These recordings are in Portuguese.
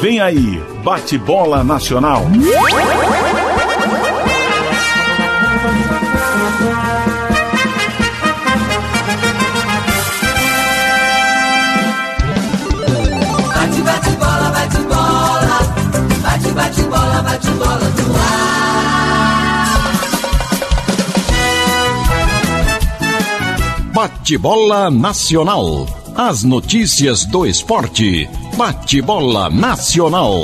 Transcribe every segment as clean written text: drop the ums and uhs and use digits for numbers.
Vem aí, Bate-Bola Nacional. Bate-bola, bate-bola, bate-bola, bate-bola no ar. Bate-Bola Nacional. As notícias do esporte. Bate-Bola Nacional.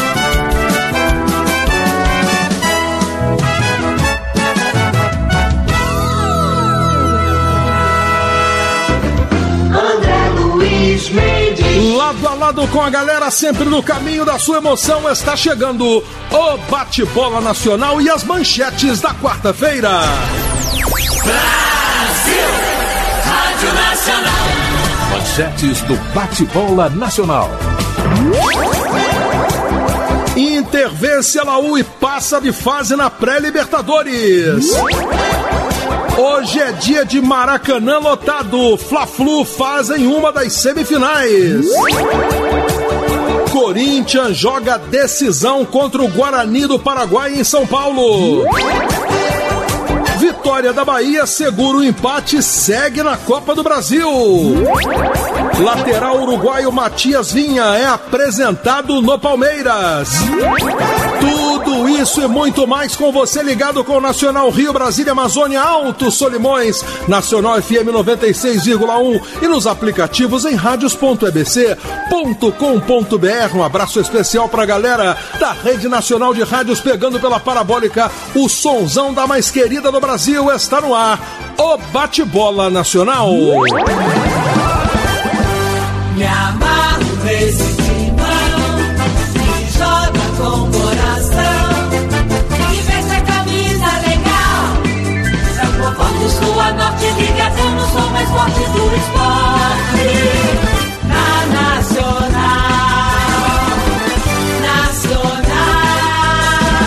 André Luiz Mendes. Lado a lado com a galera, sempre no caminho da sua emoção, está chegando o Bate-Bola Nacional e as manchetes da quarta-feira. Brasil! Rádio Nacional. Manchetes do Bate-Bola Nacional. Inter vence a Laú e passa de fase na pré-Libertadores. Hoje é dia de Maracanã lotado. Fla-Flu fazem uma das semifinais. Corinthians joga decisão contra o Guarani do Paraguai em São Paulo. Vitória da Bahia segura o empate e segue na Copa do Brasil. Lateral uruguaio Matias Vinha é apresentado no Palmeiras. Tudo isso e muito mais com você ligado com o Nacional Rio, Brasília, Amazônia, Alto Solimões, Nacional FM 96,1 e nos aplicativos em radios.ebc.com.br. Um abraço especial pra galera da Rede Nacional de Rádios pegando pela parabólica o sonzão da mais querida do Brasil. Está no ar o Bate-Bola Nacional. Me amarro nesse timão que joga com coração, que veste a camisa legal. Branco, forte, sul, norte, ligação no som mais forte do esporte. Na Nacional, Nacional.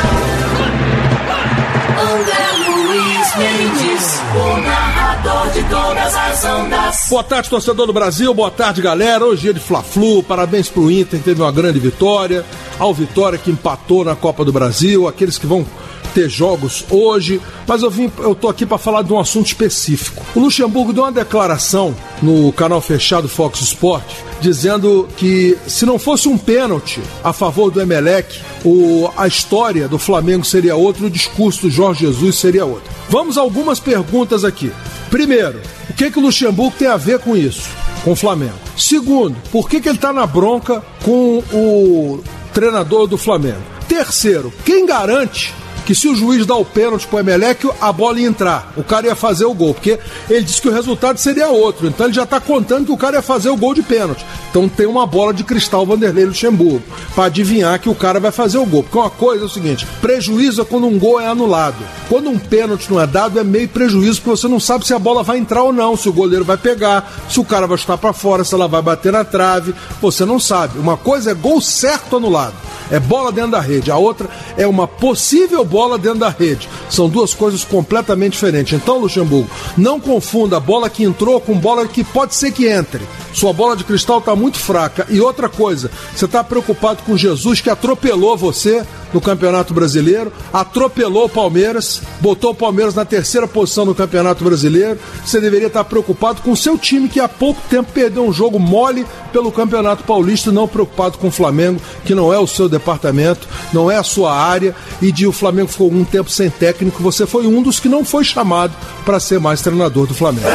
André Luiz Mendes, o narrador de todas as ondas. Boa tarde, torcedor do Brasil, boa tarde, galera. Hoje é dia de Fla-Flu, parabéns pro Inter, que teve uma grande vitória, ao Vitória que empatou na Copa do Brasil, aqueles que vão ter jogos hoje, mas eu tô aqui para falar de um assunto específico. O Luxemburgo deu uma declaração no canal fechado Fox Sport, dizendo que se não fosse um pênalti a favor do Emelec, a história do Flamengo seria outra, o discurso do Jorge Jesus seria outro. Vamos a algumas perguntas aqui. Primeiro, o que o Luxemburgo tem a ver com isso, com o Flamengo? Segundo, por que ele está na bronca com o treinador do Flamengo? Terceiro, quem garante que se o juiz dá o pênalti pro Emelec, a bola ia entrar, o cara ia fazer o gol, porque ele disse que o resultado seria outro, então ele já tá contando que o cara ia fazer o gol de pênalti. Então tem uma bola de cristal Vanderlei Luxemburgo, para adivinhar que o cara vai fazer o gol, porque uma coisa é o seguinte, prejuízo é quando um gol é anulado, quando um pênalti não é dado é meio prejuízo, porque você não sabe se a bola vai entrar ou não, se o goleiro vai pegar, se o cara vai chutar para fora, se ela vai bater na trave, você não sabe. Uma coisa é gol certo anulado, é bola dentro da rede, a outra é uma possível bola dentro da rede. São duas coisas completamente diferentes. Então, Luxemburgo, não confunda a bola que entrou com bola que pode ser que entre. Sua bola de cristal está muito fraca. E outra coisa, você está preocupado com Jesus, que atropelou você no Campeonato Brasileiro, atropelou o Palmeiras, botou o Palmeiras na terceira posição no Campeonato Brasileiro. Você deveria estar preocupado com o seu time, que há pouco tempo perdeu um jogo mole pelo Campeonato Paulista, não preocupado com o Flamengo, que não é o seu departamento, não é a sua área, e o Flamengo ficou algum tempo sem técnico. Você foi um dos que não foi chamado para ser mais treinador do Flamengo.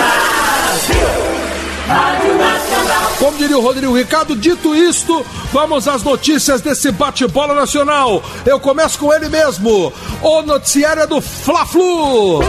Como diria o Rodrigo Ricardo, dito isto, vamos às notícias desse Bate-Bola Nacional. Eu começo com ele mesmo, o noticiário é do Fla-Flu.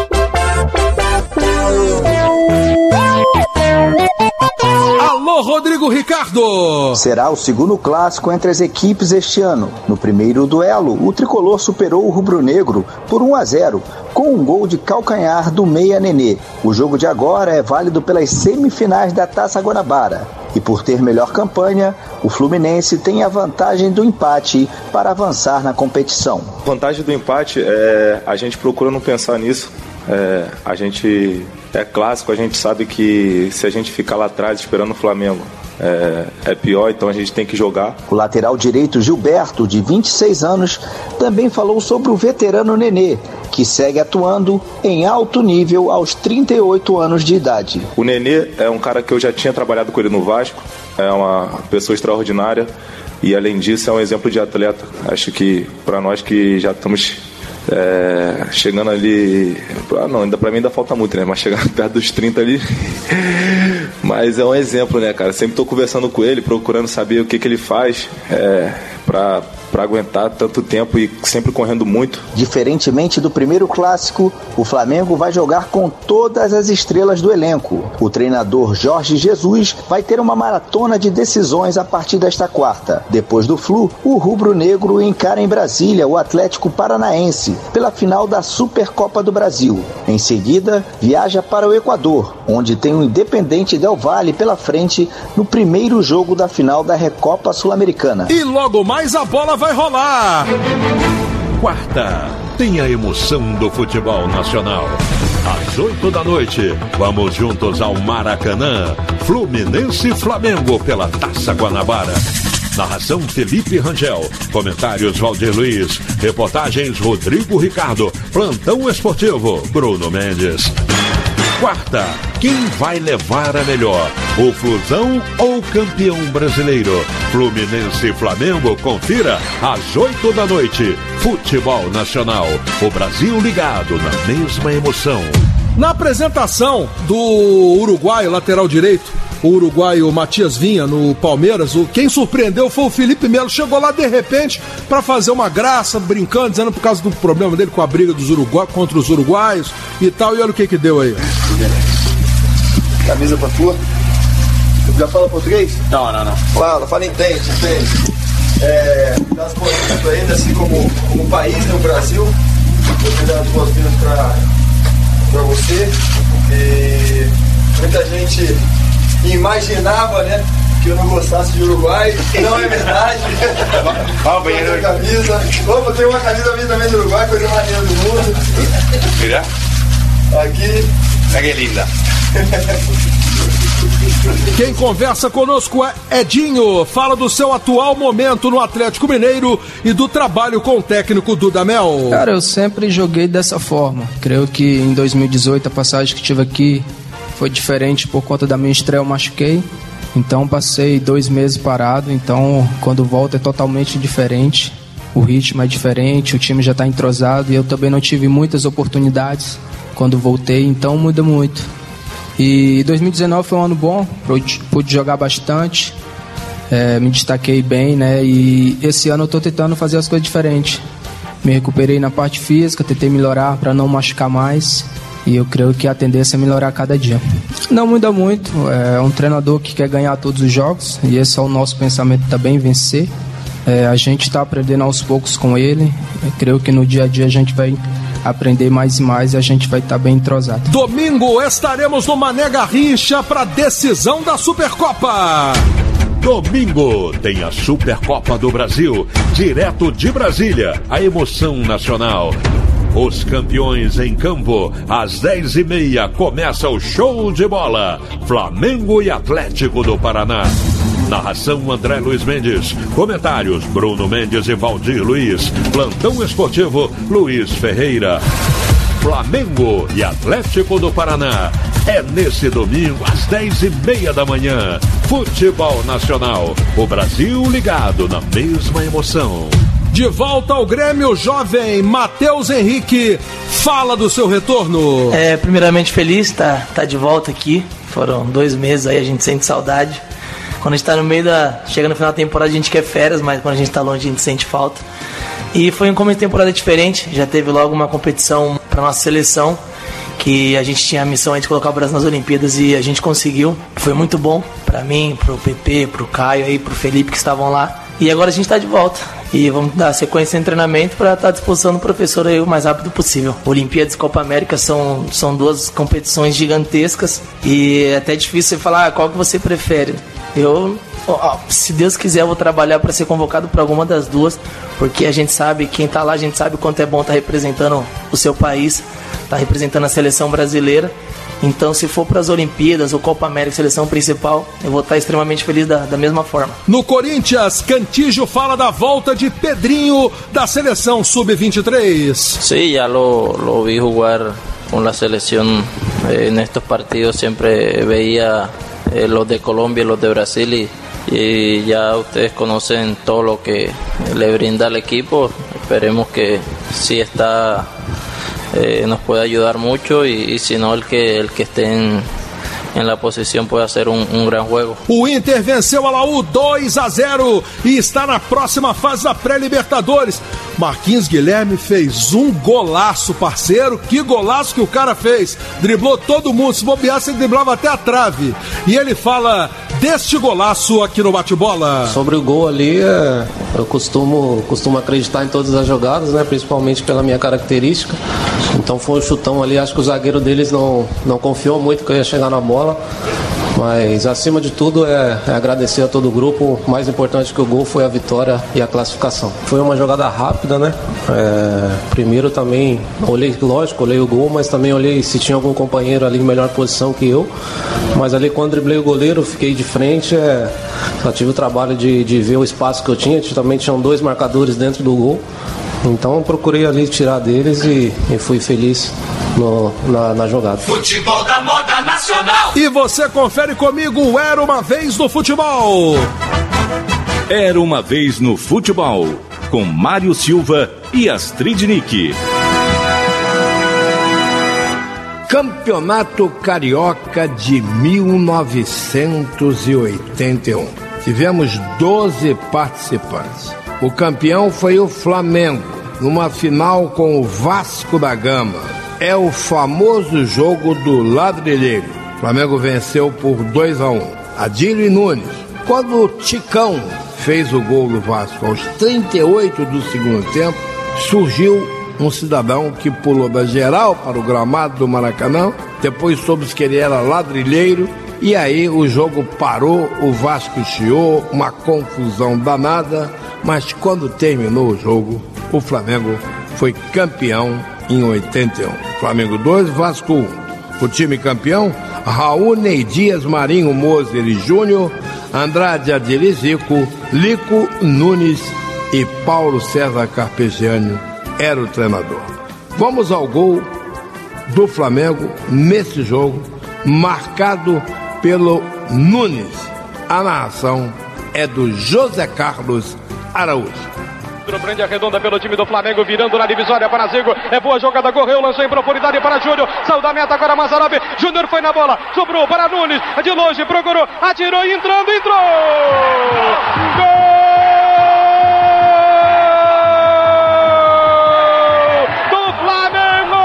Alô, Rodrigo Ricardo! Será o segundo clássico entre as equipes este ano. No primeiro duelo, o tricolor superou o rubro-negro por 1-0, com um gol de calcanhar do meia Nenê. O jogo de agora é válido pelas semifinais da Taça Guanabara. E por ter melhor campanha, o Fluminense tem a vantagem do empate para avançar na competição. A vantagem do empate, a gente procura não pensar nisso. A gente é clássico, a gente sabe que se a gente ficar lá atrás esperando o Flamengo é pior, então a gente tem que jogar. O lateral direito Gilberto, de 26 anos, também falou sobre o veterano Nenê, que segue atuando em alto nível aos 38 anos de idade. O Nenê é um cara que eu já tinha trabalhado com ele no Vasco, é uma pessoa extraordinária e, além disso, é um exemplo de atleta. Acho que para nós que já estamos chegando ali, ainda para mim ainda falta muito, né? Mas chegando perto dos 30 ali, mas é um exemplo, né, cara? Sempre tô conversando com ele, procurando saber o que ele faz para aguentar tanto tempo e sempre correndo muito. Diferentemente do primeiro clássico, o Flamengo vai jogar com todas as estrelas do elenco. O treinador Jorge Jesus vai ter uma maratona de decisões a partir desta quarta. Depois do Flu, o rubro-negro encara em Brasília o Atlético Paranaense pela final da Supercopa do Brasil. Em seguida, viaja para o Equador, onde tem o Independente Del Valle pela frente no primeiro jogo da final da Recopa Sul-Americana. E logo mais a bola vai rolar. Quarta, tem a emoção do futebol nacional. Às 8 da noite, vamos juntos ao Maracanã. Fluminense e Flamengo pela Taça Guanabara. Narração Felipe Rangel. Comentários Valdir Luiz. Reportagens Rodrigo Ricardo. Plantão esportivo Bruno Mendes. Quarta, quem vai levar a melhor? O Flusão ou o campeão brasileiro? Fluminense e Flamengo, confira às 8 da noite. Futebol Nacional, o Brasil ligado na mesma emoção. Na apresentação do uruguaio, lateral direito, o uruguaio Matias Vinha, no Palmeiras, quem surpreendeu foi o Felipe Melo. Chegou lá de repente para fazer uma graça, brincando, dizendo por causa do problema dele com a briga dos contra os uruguaios e tal. E olha o que deu aí. Camisa pra tua. Já fala português? Não. Fala, entende. Das boas-vindas pra ele, assim como o país, né, o Brasil. Eu quero dar as boas-vindas pra você. E muita gente imaginava, né, que eu não gostasse de Uruguai. Não é verdade. Ó, banheiro. Camisa. Opa, tem uma camisa minha também do Uruguai, coisa maneira do mundo. Mira. Aqui. Que linda. Quem conversa conosco é Edinho. Fala do seu atual momento no Atlético Mineiro e do trabalho com o técnico Dudamel. Cara, eu sempre joguei dessa forma. Creio que em 2018 a passagem que tive aqui foi diferente por conta da minha estreia, eu machuquei. Então passei 2 meses parado. Então quando volto é totalmente diferente. O ritmo é diferente, o time já está entrosado e eu também não tive muitas oportunidades quando voltei, então muda muito. E 2019 foi um ano bom, pude jogar bastante, me destaquei bem, né? E esse ano eu estou tentando fazer as coisas diferentes. Me recuperei na parte física, tentei melhorar para não machucar mais. E eu creio que a tendência é melhorar a cada dia. Não muda muito, é um treinador que quer ganhar todos os jogos. E esse é o nosso pensamento também, vencer. A gente está aprendendo aos poucos com ele. Eu creio que no dia a dia a gente vai aprender mais e mais e a gente vai estar bem entrosado. Domingo estaremos no Mané Garrincha para a decisão da Supercopa. Domingo tem a Supercopa do Brasil, direto de Brasília, a emoção nacional. Os campeões em campo, às 10h30 começa o show de bola. Flamengo e Atlético do Paraná. Narração André Luiz Mendes. Comentários Bruno Mendes e Valdir Luiz. Plantão esportivo Luiz Ferreira. Flamengo e Atlético do Paraná. É nesse domingo às 10h30 da manhã. Futebol Nacional. O Brasil ligado na mesma emoção. De volta ao Grêmio, jovem Matheus Henrique. Fala do seu retorno. Primeiramente feliz, tá de volta aqui. Foram 2 meses aí, a gente sente saudade. Quando a gente tá no meio chega no final da temporada a gente quer férias, mas quando a gente tá longe a gente sente falta. E foi um começo de temporada diferente, já teve logo uma competição pra nossa seleção, que a gente tinha a missão de colocar o Brasil nas Olimpíadas e a gente conseguiu. Foi muito bom pra mim, pro PP, pro Caio aí, pro Felipe que estavam lá. E agora a gente tá de volta. E vamos dar sequência em treinamento para estar à disposição do professor aí o mais rápido possível. Olimpíadas e Copa América são 2 competições gigantescas e é até difícil você falar qual que você prefere. Se Deus quiser, eu vou trabalhar para ser convocado para alguma das 2, porque a gente sabe, quem tá lá, a gente sabe o quanto é bom estar representando o seu país, tá representando a seleção brasileira. Então, se for para as Olimpíadas ou Copa América, seleção principal, eu vou estar extremamente feliz da mesma forma. No Corinthians, Cantillo fala da volta de Pedrinho da seleção sub-23. Sí, ya lo vi jugar con la selección en estos partidos. Siempre veía los de Colombia y los de Brasil y ya ustedes conocen todo lo que le brinda al equipo. Esperemos que si está nos puede ayudar mucho y si no el que esté en la posição pode ser um grande jogo. O Inter venceu a Laú 2-0 e está na próxima fase da pré-Libertadores. Marquinhos Guilherme fez um golaço, parceiro. Que golaço que o cara fez. Driblou todo mundo. Se bobeasse, ele driblava até a trave. E ele fala deste golaço aqui no Bate-Bola. Sobre o gol ali, eu costumo acreditar em todas as jogadas, né? Principalmente pela minha característica. Então foi um chutão ali. Acho que o zagueiro deles não confiou muito que eu ia chegar na bola. Mas acima de tudo é agradecer a todo o grupo. O mais importante que o gol foi a vitória e a classificação. Foi uma jogada rápida, né? Primeiro também olhei o gol, mas também olhei se tinha algum companheiro ali em melhor posição que eu. Mas ali quando driblei o goleiro, fiquei de frente. Só tive o trabalho de ver o espaço que eu tinha. Também tinham 2 marcadores dentro do gol. Então eu procurei ali tirar deles e fui feliz na jogada. Futebol da moda nacional. E você confere comigo o Era Uma Vez no Futebol. Era Uma Vez no Futebol, com Mário Silva e Astrid Nick. Campeonato Carioca de 1981. Tivemos 12 participantes. O campeão foi o Flamengo, numa final com o Vasco da Gama. É o famoso jogo do ladrilheiro. O Flamengo venceu por 2-1. Adílio Nunes. Quando o Ticão fez o gol do Vasco aos 38 do segundo tempo, surgiu um cidadão que pulou da geral para o gramado do Maracanã. Depois soube-se que ele era ladrilheiro. E aí o jogo parou, o Vasco chiou, uma confusão danada. Mas quando terminou o jogo, o Flamengo foi campeão em 81. Flamengo 2, Vasco 1. O time campeão, Raul Ney Dias, Marinho Moser e Júnior, Andrade Adili Zico, Lico Nunes e Paulo César Carpegiani era o treinador. Vamos ao gol do Flamengo nesse jogo, marcado pelo Nunes. A narração é do José Carlos Araújo. Prende a redonda pelo time do Flamengo, virando na divisória para Zico. É boa jogada, correu, lançou em profundidade para Júnior. Saiu da meta agora Mazzaropi. Júnior foi na bola, sobrou para Nunes. De longe, procurou, atirou, entrou! Gol! Do Flamengo!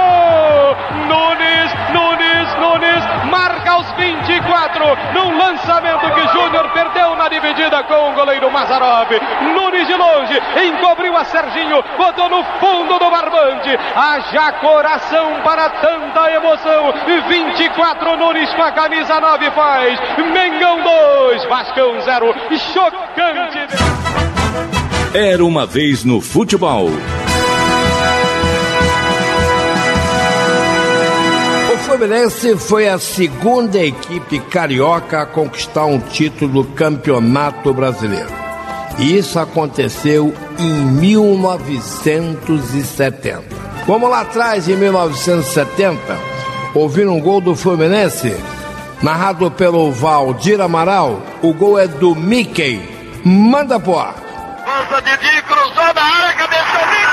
Nunes marca aos 24 num lançamento que Júnior perdeu na dividida com o goleiro Mazzaropi. Nunes de longe, encobriu a Serginho, botou no fundo do barbante. Haja coração para tanta emoção. 24 Nunes com a camisa 9 faz. Mengão 2, Vascão 0. Chocante. Era Uma Vez no Futebol. O Fluminense foi a segunda equipe carioca a conquistar um título do Campeonato Brasileiro. E isso aconteceu em 1970. Vamos lá atrás, em 1970, ouvir um gol do Fluminense, narrado pelo Valdir Amaral. O gol é do Mickey. Manda pro ar. Passa Didi, cruzou na área, cabeçou Mickey.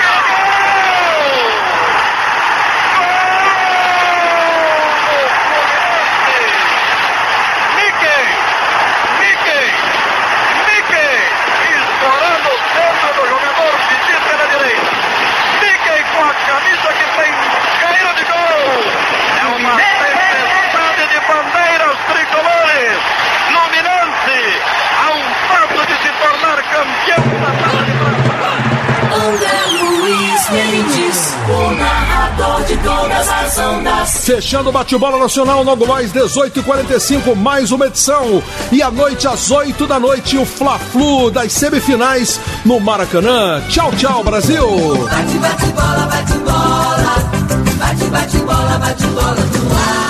Camisa que tem caído de gol. É uma tempestade de bandeiras tricolores. Fluminense a um passo de se tornar campeão da Taça de Prata. André Luiz Mendes, o narrador de todas as ondas. Fechando o bate-bola nacional, logo mais 18h45, mais uma edição. E à noite, às 8 da noite, o Fla-Flu das semifinais no Maracanã. Tchau, tchau, Brasil! Bate, bate, bola, bate, bola. Bate, bate, bola, bate, bola no ar.